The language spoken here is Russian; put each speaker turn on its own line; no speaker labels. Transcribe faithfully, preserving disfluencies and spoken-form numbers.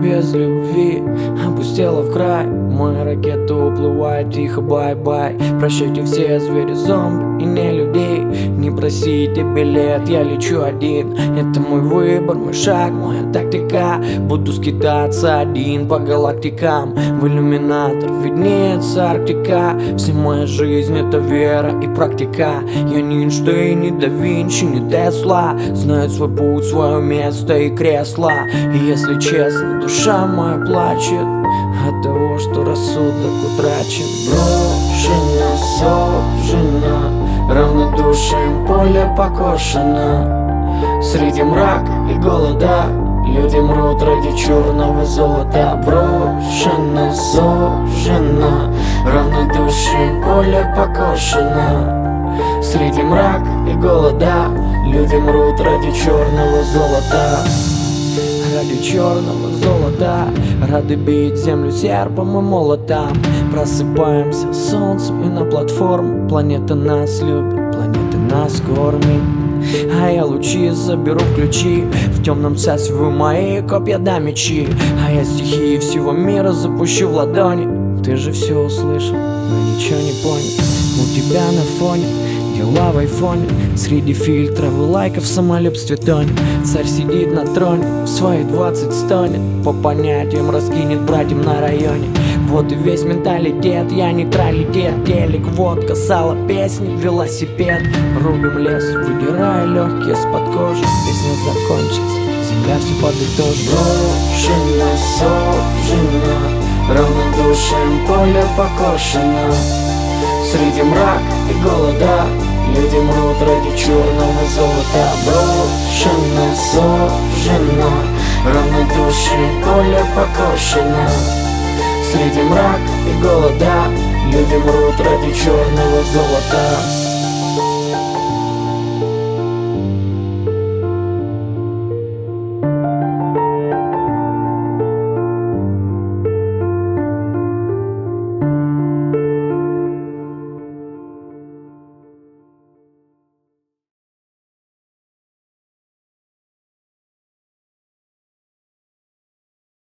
без любви опустела в край. Моя ракета уплывает тихо, бай-бай. Прощайте все звери, зомби и не людей. Не просите билет, я лечу один. Это мой выбор, мой шаг, моя тактика. Буду скитаться один по галактикам. В иллюминатор виднеется Арктика. Вся моя жизнь — это вера и практика. Я не Эйнштейн, не да Винчи, не Тесла. Знают свой путь, свое место и кресло. И если честно, душа моя плачет от того, что рассудок утрачен. Брошена, сожжена, равнодушием поле покошено. Среди мрака и голода люди мрут ради черного золота. Брошена, сожжена, равнодушием поле покошено. Среди мрака и голода люди мрут ради черного золота. Ради черного золота рады бить землю серпом и молотом. Просыпаемся с солнцем и на платформу. Планета нас любит, планета нас кормит. А я лучи заберу ключи. В темном царстве вы мои копья да мечи. А я стихии всего мира запущу в ладони. Ты же все услышал, но ничего не понял. У тебя на фоне дела в айфоне. Среди фильтров и лайков в самолюбстве тонет. Царь сидит на троне, в свои двадцать стонет. По понятиям раскинет братьям на районе. Вот и весь менталитет, я нейтралитет. Телек, водка, сало, песни, велосипед. Рубим лес, выдирая легкие с-под кожи. Песня закончится, земля все подытожит. Брошена, сожжена, равнодушием поле покошено. Среди мрака и голода люди мрут ради черного золота. Брошена, сожжена, равнодушием поле покошено. Среди мрака и голода люди мрут ради черного золота.